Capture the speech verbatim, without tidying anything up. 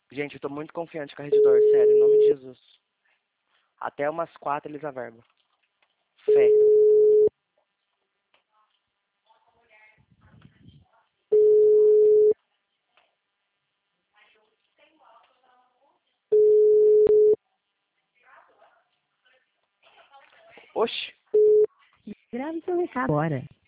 Gente, eu tô muito confiante com a Redditor, sério, em nome de Jesus. Até umas quatro eles averbam. Fé. Oxi. Grave seu recado agora.